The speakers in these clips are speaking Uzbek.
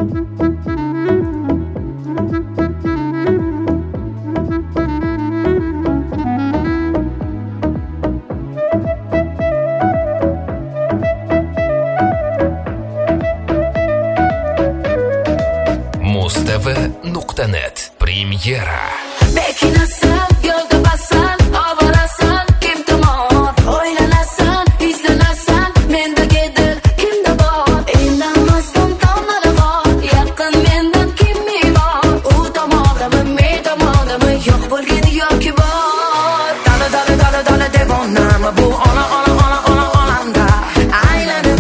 mustv.net Premyera. Bekinasan, yo'lda basan, oborasan, kim tomon o'ylanasan, izlanasan, mendagi dil kimda bor? Indamasdan tomlarig'or, yaqin mendan kimmi bor? U tomondami, men tomondami, yo'q bo'lgani yoki bor? Dala devonami bu olamda, aylanib,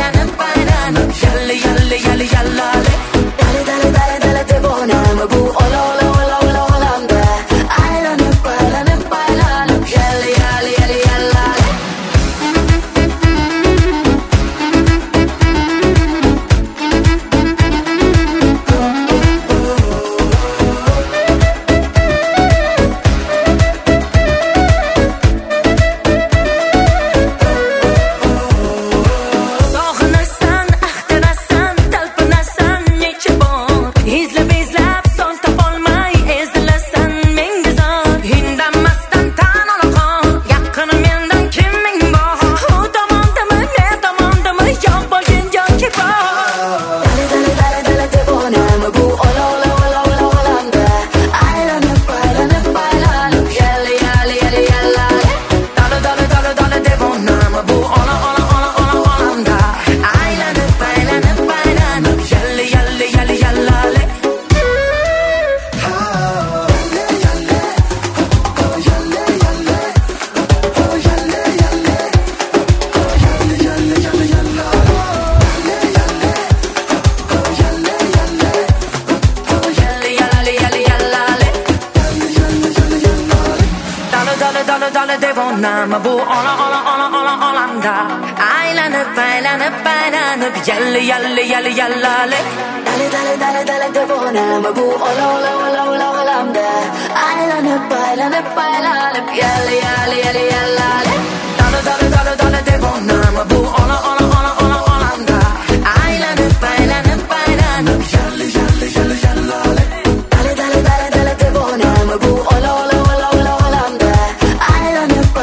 yallali. Dala devonami bu olamda, aylanib, yallali. Sog'inasan, axtarasan, talpinasan necha bor, izlab son topolmay ezilasan menga zor. Indamasdan tan olaqon, yaqin mendan kiming bor? U tomondami, men tomondami, yo'q bo'lgan yoki bor? Dala devonami bu olamda, aylanib, yallali. Dala devonami bu olamda, aylanib, yallali. Dala devonami bu olamda, aylanib, yallali. Dala devonami bu olamda, aylanib, yallali. Dala devonami bu olamda, aylanib, yallali. Dala devonami bu olamda, aylanib,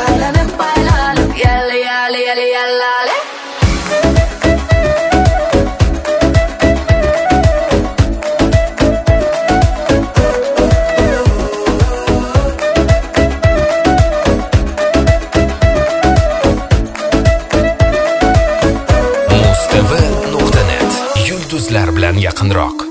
yallali. mustv.net Yulduzlar bilan yaqinroq.